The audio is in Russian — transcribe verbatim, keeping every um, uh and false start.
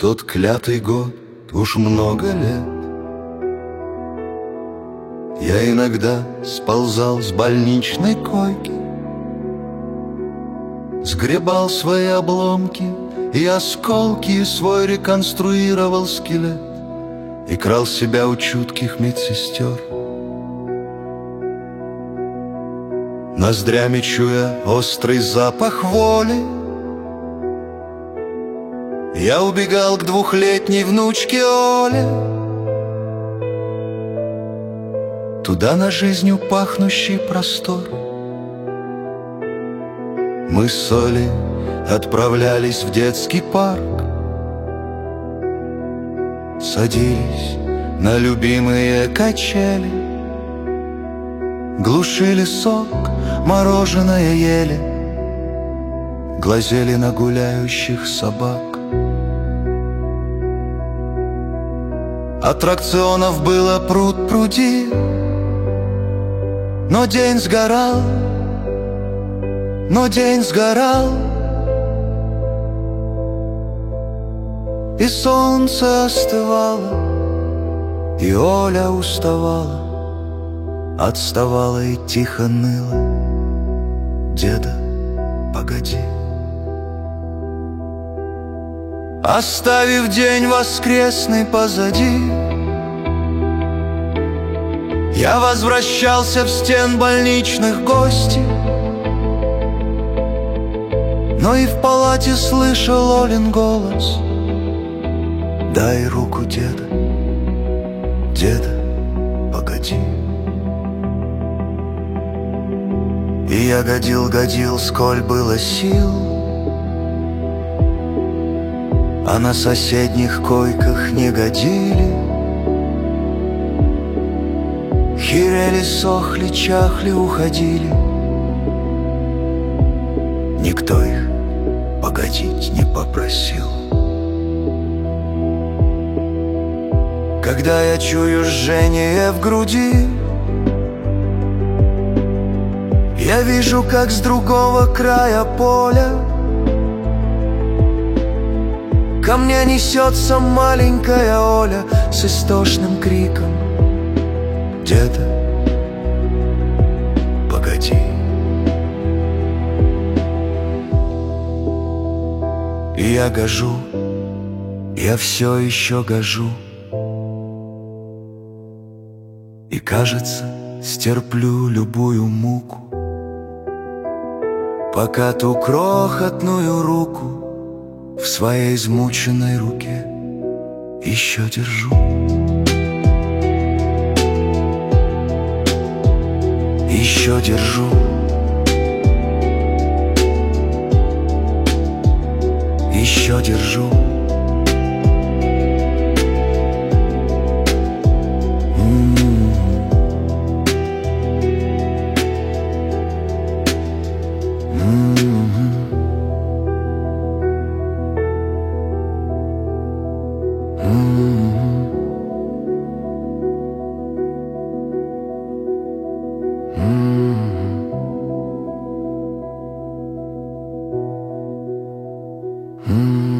тот клятый год уж много лет. Я иногда сползал с больничной койки, сгребал свои обломки и осколки, и свой реконструировал скелет, и крал себя у чутких медсестер. Ноздрями чуя острый запах воли, я убегал к двухлетней внучке Оле, туда на жизнью пахнущий простор. Мы с Олей отправлялись в детский парк, садились на любимые качели, глушили сок, мороженое ели, глазели на гуляющих собак. Аттракционов было пруд-пруди, но день сгорал, но день сгорал, и солнце остывало, и Оля уставала, отставала и тихо ныла: деда, погоди. Оставив день воскресный позади, я возвращался в стен больничных гостей, но и в палате слышал Олин голос: дай руку, деда, деда, погоди. И я годил-годил, сколь было сил, а на соседних койках не годили. Херели, сохли, чахли, уходили. Никто их погодить не попросил. Когда я чую жжение в груди, я вижу, как с другого края поля ко мне несется маленькая Оля с истошным криком: деда, погоди. И я гожу, я все еще гожу, и, кажется, стерплю любую муку, пока ту крохотную руку в своей измученной руке еще держу. Еще держу. Еще держу. Mm-hmm.